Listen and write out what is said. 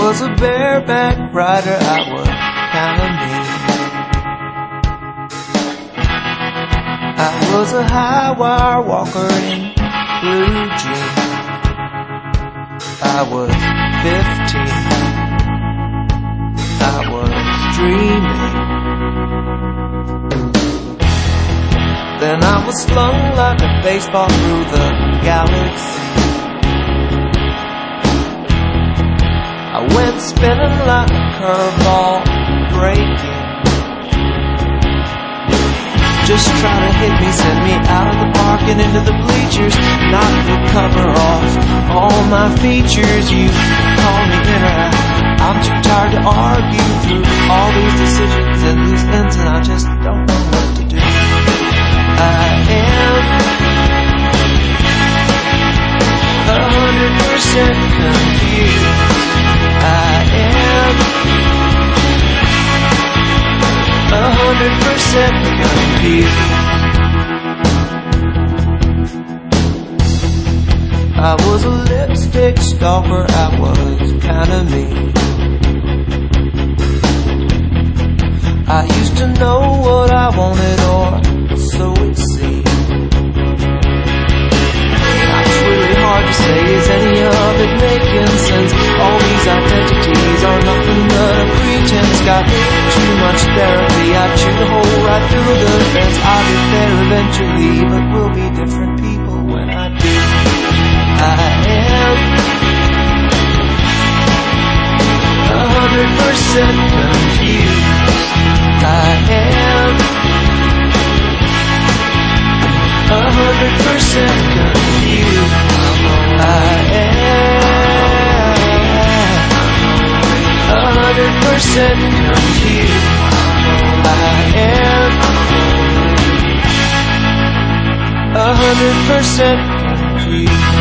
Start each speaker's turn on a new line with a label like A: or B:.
A: was a bareback rider, I was kinda mean. I was a high wire walker in blue jeans. I was 15. I was dreaming. Then I was slung like a baseball through the galaxy. I went spinning like a curveball, breaking. Just trying to hit me, send me out of the park and into the bleachers. Knock the cover off all my features. You call me in or out. I'm too tired to argue through all these decisions and loose ends, and I just don't know what to do. I am 100% confused. I am 100% confused. I was a lipstick stalker, I was kinda mean. I used to know what I wanted, or so it seemed. It's really hard to say, is any of it making sense? All these identities are nothing but a pretense. Got too much therapy, I chewed a hole right through the fence. I'll get there eventually, but we'll be different people when I do. I am 100% confused. I am 100% confused. I am 100% confused. I am 100% confused.